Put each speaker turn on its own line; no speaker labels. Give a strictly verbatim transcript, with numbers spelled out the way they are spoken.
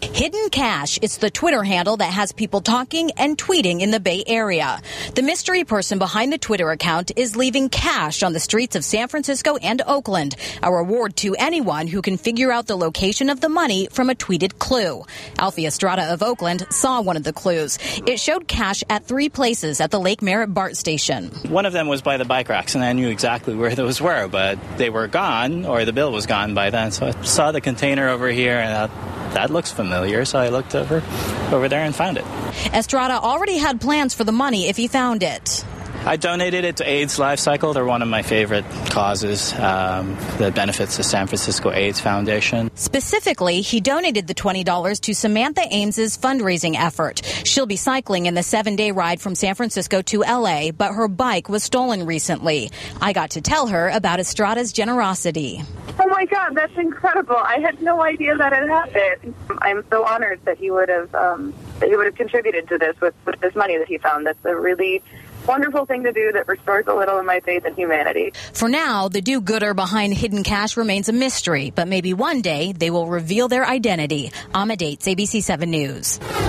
Hidden Cash is the Twitter handle that has people talking and tweeting in the Bay Area. The mystery person behind the Twitter account is leaving cash on the streets of San Francisco and Oakland, a reward to anyone who can figure out the location of the money from a tweeted clue. Alfie Estrada of Oakland saw one of the clues. It showed cash at three places at the Lake Merritt BART station.
One of them was by the bike racks, and I knew exactly where those were, but they were gone, or the bill was gone by then. So I saw the container over here, and that, that looks familiar, so I looked over, over there and found it.
Estrada already had plans for the money if he found it.
I donated it to AIDS Life Cycle. They're one of my favorite causes um, that benefits the San Francisco AIDS Foundation.
Specifically, he donated the twenty dollars to Samantha Ames's fundraising effort. She'll be cycling in the seven-day ride from San Francisco to L A, but her bike was stolen recently. I got to tell her about Estrada's generosity.
Oh, my God, that's incredible. I had no idea that had happened. I'm so honored that he would have um, that he would have contributed to this with, with this money that he found. That's a really wonderful thing to do that restores a little of my faith in humanity.
For now, the do-gooder behind Hidden Cash remains a mystery, but maybe one day they will reveal their identity. Amma Dates, A B C seven News.